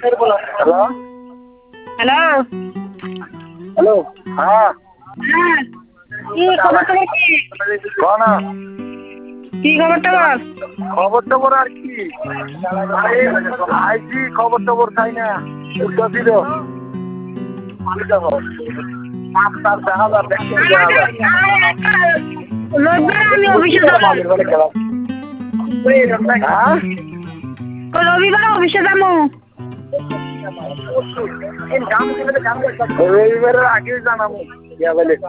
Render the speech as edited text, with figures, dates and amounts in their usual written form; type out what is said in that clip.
hello hello hello হ্যাঁ হ্যাঁ কি খবর টবর কি না কি খবর টবর খবর টবর আর কি আইসি খবর টবর চাই না উল্টো দিল রবিবার আমি অফিসে যাবো রবিবার অফিসে যাবো রবিবারের আগে জানাবো